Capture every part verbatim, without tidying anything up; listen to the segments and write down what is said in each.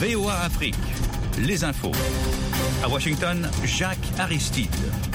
V O A Afrique, les infos. À Washington, Jacques Aristide.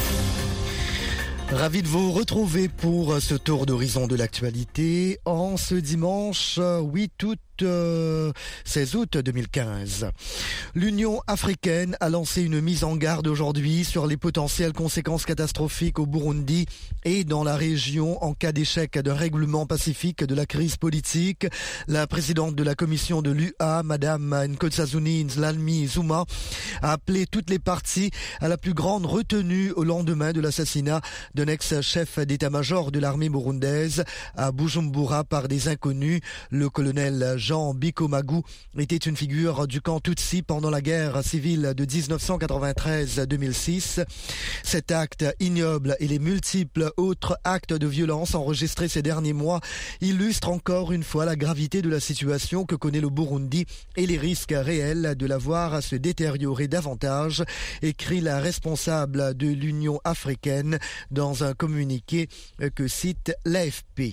Ravi de vous retrouver pour ce tour d'horizon de l'actualité en ce dimanche huit août. Euh, seize août deux mille quinze. L'Union africaine a lancé une mise en garde aujourd'hui sur les potentielles conséquences catastrophiques au Burundi et dans la région en cas d'échec d'un règlement pacifique de la crise politique. La présidente de la commission de l'U A, Madame Nkosazana Dlamini Zuma, a appelé toutes les parties à la plus grande retenue au lendemain de l'assassinat d'un ex-chef d'état-major de l'armée burundaise à Bujumbura par des inconnus. Le colonel Jean Bikomagu était une figure du camp Tutsi pendant la guerre civile de dix-neuf cent quatre-vingt-treize à deux mille six. Cet acte ignoble et les multiples autres actes de violence enregistrés ces derniers mois illustrent encore une fois la gravité de la situation que connaît le Burundi et les risques réels de la voir se détériorer davantage, écrit la responsable de l'Union africaine dans un communiqué que cite l'A F P.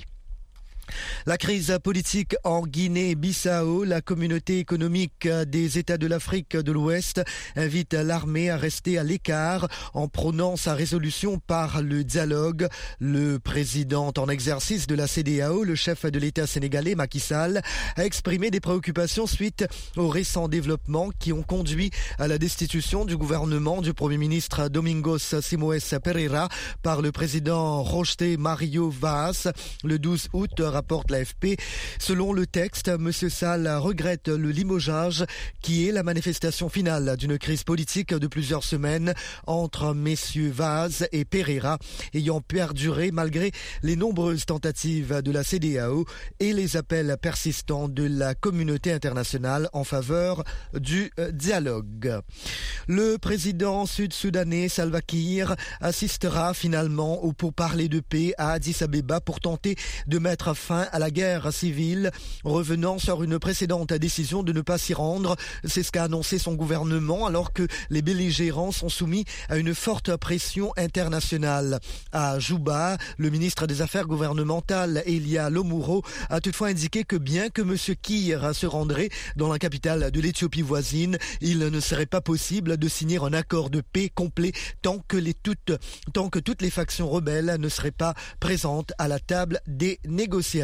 La crise politique en Guinée-Bissau, la communauté économique des États de l'Afrique de l'Ouest invite l'armée à rester à l'écart en prônant sa résolution par le dialogue. Le président en exercice de la C E D E A O, le chef de l'État sénégalais Macky Sall, a exprimé des préoccupations suite aux récents développements qui ont conduit à la destitution du gouvernement du Premier ministre Domingos Simoes Pereira par le président José Mario Vaz le douze août. Rapporte l'A F P. Selon le texte, M. Sall regrette le limogeage qui est la manifestation finale d'une crise politique de plusieurs semaines entre messieurs Vaz et Pereira ayant perduré malgré les nombreuses tentatives de la C E D E A O et les appels persistants de la communauté internationale en faveur du dialogue. Le président sud-soudanais Salva Kiir assistera finalement au pourparlers de paix à Addis Abeba pour tenter de mettre fin à la guerre civile, revenant sur une précédente décision de ne pas s'y rendre. C'est ce qu'a annoncé son gouvernement alors que les belligérants sont soumis à une forte pression internationale. À Juba, le ministre des Affaires gouvernementales, Elia Lomuro, a toutefois indiqué que bien que M. Kiir se rendrait dans la capitale de l'Éthiopie voisine, il ne serait pas possible de signer un accord de paix complet tant que, les toutes, tant que toutes les factions rebelles ne seraient pas présentes à la table des négociations.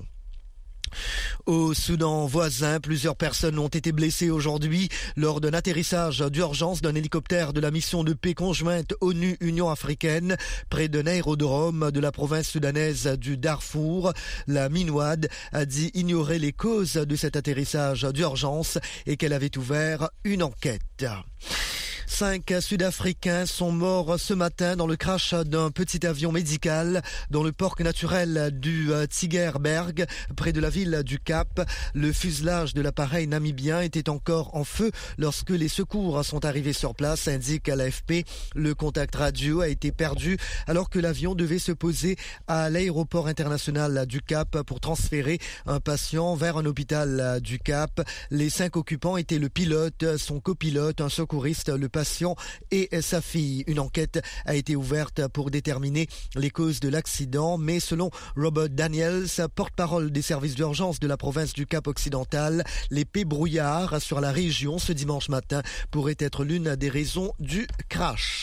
Au Soudan voisin, plusieurs personnes ont été blessées aujourd'hui lors d'un atterrissage d'urgence d'un hélicoptère de la mission de paix conjointe ONU-Union africaine près d'un aérodrome de la province soudanaise du Darfour. La MINUAD a dit ignorer les causes de cet atterrissage d'urgence et qu'elle avait ouvert une enquête. Cinq Sud-Africains sont morts ce matin dans le crash d'un petit avion médical dans le parc naturel du Tygerberg, près de la ville du Cap. Le fuselage de l'appareil namibien était encore en feu lorsque les secours sont arrivés sur place, indique l'A F P. Le contact radio a été perdu alors que l'avion devait se poser à l'aéroport international du Cap pour transférer un patient vers un hôpital du Cap. Les cinq occupants étaient le pilote, son copilote, un secouriste, le patient et sa fille. Une enquête a été ouverte pour déterminer les causes de l'accident, mais selon Robert Daniels, porte-parole des services d'urgence de la province du Cap occidental, l'épais brouillard sur la région ce dimanche matin pourrait être l'une des raisons du crash.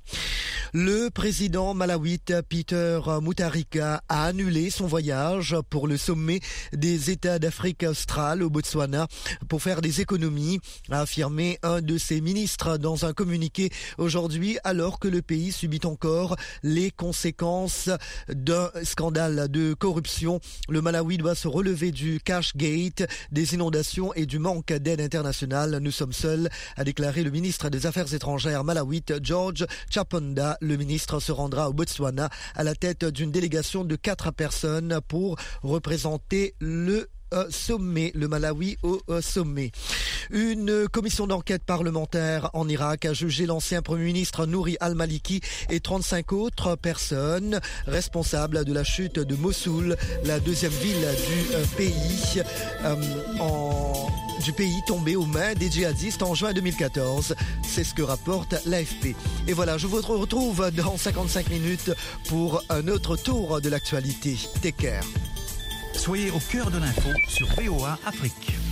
Le président malawite Peter Mutharika a annulé son voyage pour le sommet des États d'Afrique australe au Botswana pour faire des économies, a affirmé un de ses ministres dans un communiqué aujourd'hui, alors que le pays subit encore les conséquences d'un scandale de corruption. Le Malawi doit se relever du cash gate, des inondations et du manque d'aide internationale. Nous sommes seuls, a déclaré le ministre des Affaires étrangères malawite George Chaponda. Le ministre se rendra au Botswana à la tête d'une délégation de quatre personnes pour représenter le sommet, le Malawi au sommet. Une commission d'enquête parlementaire en Irak a jugé l'ancien Premier ministre Nouri al-Maliki et trente-cinq autres personnes responsables de la chute de Mossoul, la deuxième ville du pays, euh, en, du pays tombée aux mains des djihadistes en juin deux mille quatorze. C'est ce que rapporte l'A F P. Et voilà, je vous retrouve dans cinquante-cinq minutes pour un autre tour de l'actualité. Take care. Soyez au cœur de l'info sur V O A Afrique.